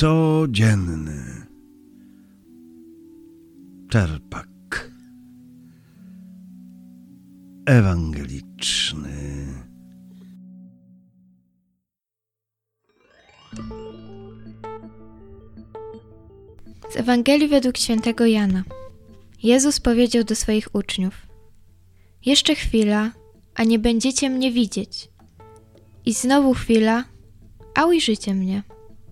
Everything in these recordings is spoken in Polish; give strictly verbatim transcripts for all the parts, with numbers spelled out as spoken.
codzienny czerpak ewangeliczny. Z Ewangelii według świętego Jana. Jezus powiedział do swoich uczniów: jeszcze chwila, a nie będziecie mnie widzieć. I znowu chwila, a ujrzycie mnie.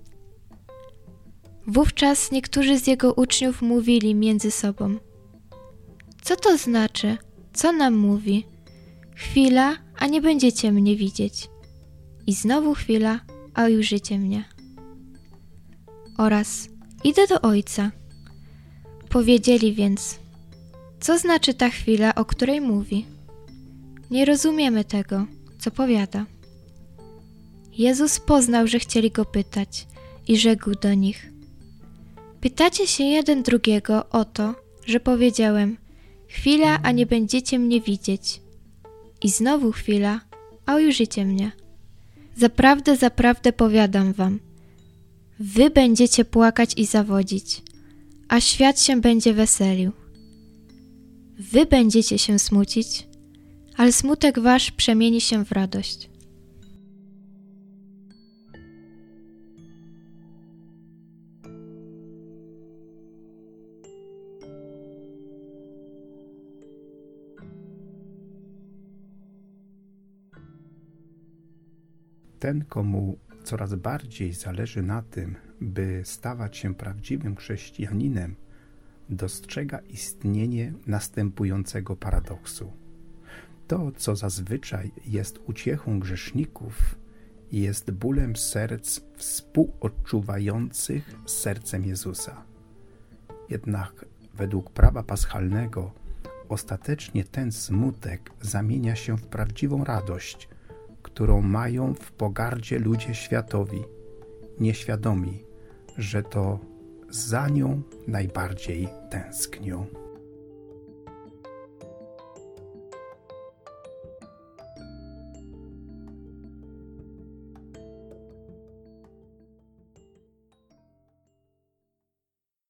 Wówczas niektórzy z jego uczniów mówili między sobą: co to znaczy? Co nam mówi? Chwila, a nie będziecie mnie widzieć. I znowu chwila, a ujrzycie mnie. Oraz: idę do Ojca. Powiedzieli więc: co znaczy ta chwila, o której mówi? Nie rozumiemy tego, co powiada. Jezus poznał, że chcieli go pytać i rzekł do nich: pytacie się jeden drugiego o to, że powiedziałem: chwila, a nie będziecie mnie widzieć. I znowu chwila, a ujrzycie mnie. Zaprawdę, zaprawdę powiadam wam, wy będziecie płakać i zawodzić, a świat się będzie weselił. Wy będziecie się smucić, ale smutek wasz przemieni się w radość. Ten, komu coraz bardziej zależy na tym, by stawać się prawdziwym chrześcijaninem, dostrzega istnienie następującego paradoksu. To, co zazwyczaj jest uciechą grzeszników, jest bólem serc współodczuwających z sercem Jezusa. Jednak według prawa paschalnego ostatecznie ten smutek zamienia się w prawdziwą radość, którą mają w pogardzie ludzie światowi, nieświadomi, że to za nią najbardziej tęsknią.